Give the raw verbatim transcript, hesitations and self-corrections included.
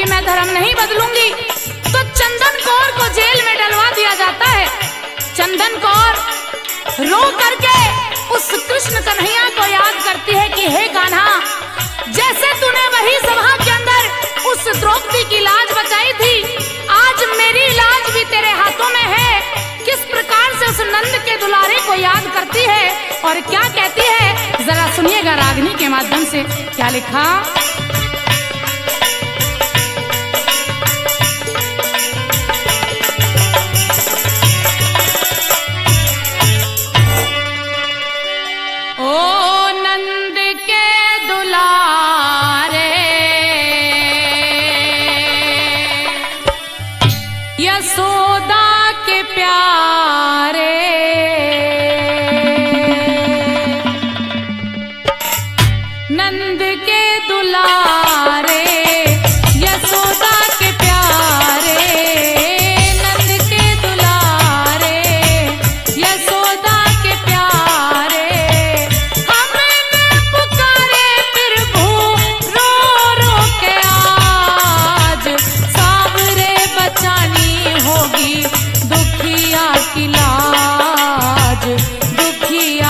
मैं धर्म नहीं बदलूंगी, तो चंदन कौर को जेल में डलवा दिया जाता है। चंदन कौर रो करके उस कृष्ण कन्हैया को याद करती है कि हे कान्हा, जैसे तूने वही सभा के अंदर उस द्रौपदी की लाज बचाई थी, आज मेरी लाज भी तेरे हाथों में है। किस प्रकार से उस नंद के दुलारे को याद करती है और क्या कहती है, जरा सुनिएगा रागनी के माध्यम से क्या लिखा। यशोदा के प्यारे नंद के दुलारे, यशोदा के प्यारे नंद के दुलारे, यशोदा के प्यारे, हमने पुकारे प्रभु रो रो के आज, सावरे बचानी होगी दुखिया की लाज, दुखिया